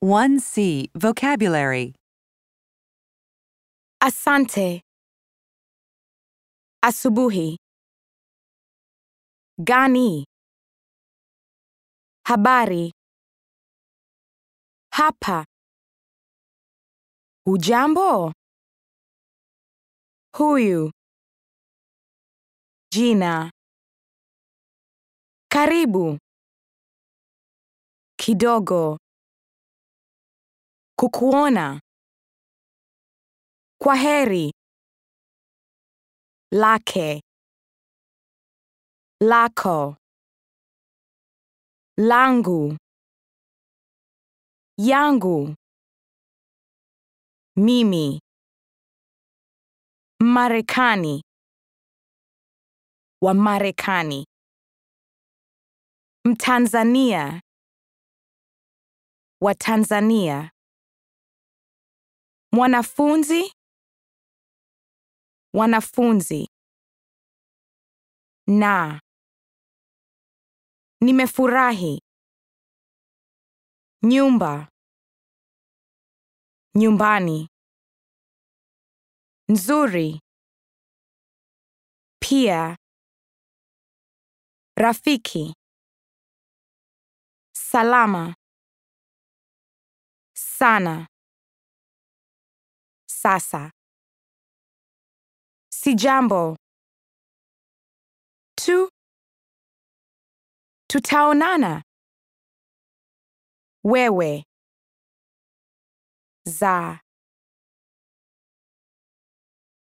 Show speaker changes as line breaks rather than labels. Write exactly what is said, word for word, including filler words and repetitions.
one C. Vocabulary.
Asante. Asubuhi. Gani. Habari. Hapa. Hujambo? Huyu. Jina. Karibu. Kidogo. Kukuona. Kwaheri. Lake. Lako. Langu. Yangu. Mimi. Marekani. Wa Marekani. Mtanzania. Wa Tanzania. Mwanafunzi. Wanafunzi. Na. Nimefurahi. Nyumba. Nyumbani. Nzuri. Pia. Rafiki. Salama. Sana. Sasa. Sijambo. Tu. Tutaonana. Wewe. Za.